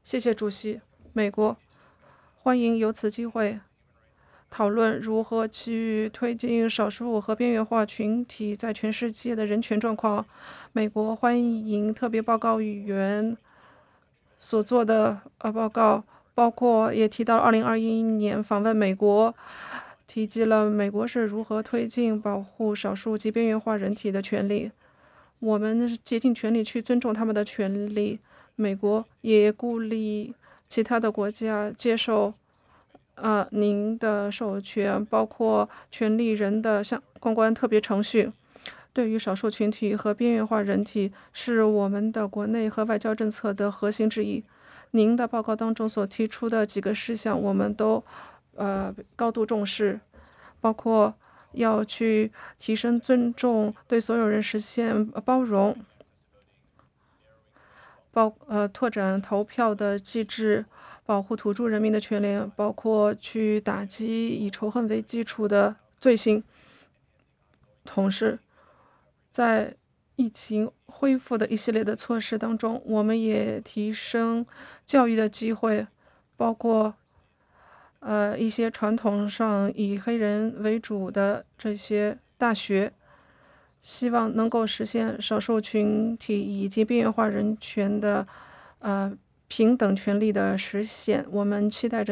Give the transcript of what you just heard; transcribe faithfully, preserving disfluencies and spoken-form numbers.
谢谢主席。美国欢迎有此机会讨论如何去推进少数和边缘化群体在全世界的人权状况。美国欢迎特别报告员所做的呃报告，包括也提到二零二一年访问美国，提及了美国是如何推进保护少数及边缘化人体的权利。我们竭尽全力去尊重他们的权利。美国也鼓励其他的国家接受呃您的授权，包括权利人的相关特别程序。对于少数群体和边缘化人体是我们的国内和外交政策的核心之一。您的报告当中所提出的几个事项，我们都呃高度重视，包括要去提升尊重，对所有人实现包容，包呃拓展投票的机制，保护土著人民的权利，包括去打击以仇恨为基础的罪行。同时，在疫情恢复的一系列的措施当中，我们也提升教育的机会，包括呃一些传统上以黑人为主的这些大学，希望能够实现少数群体以及边缘化人权的呃平等权利的实现。我们期待着